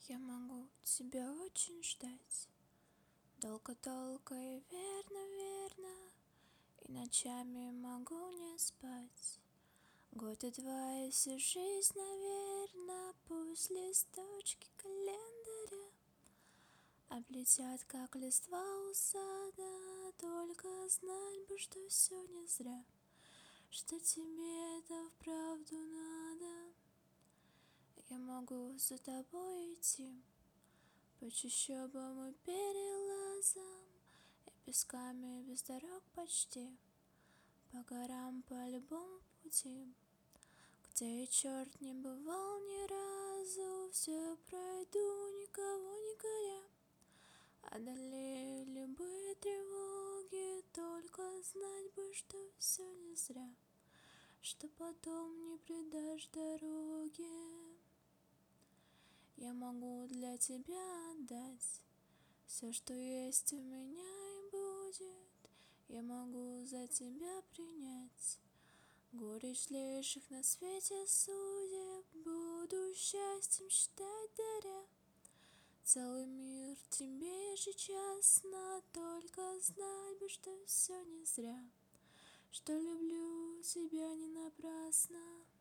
Я могу тебя очень ждать, долго-долго и верно, и ночами могу не спать. Год и два, и всю жизнь, наверно, пусть листочки календаря облетят, как листва у сада. Только знать бы, что все не зря, что тебе это вправду надо. Я могу за тобой идти по чащобам и перелазам, и песками без дорог почти, по горам, по любому пути, где и черт не бывал ни разу. Все пройду, никого не горя, одолею любые тревоги. Только знать бы, что все не зря, что потом не предашь дороги. Я могу для тебя отдать все, что есть у меня и будет. Я могу за тебя принять горечь злейших на свете судеб. Буду счастьем считать, даря целый мир тебе ежечасно. Только знать бы, что все не зря, что люблю тебя не напрасно.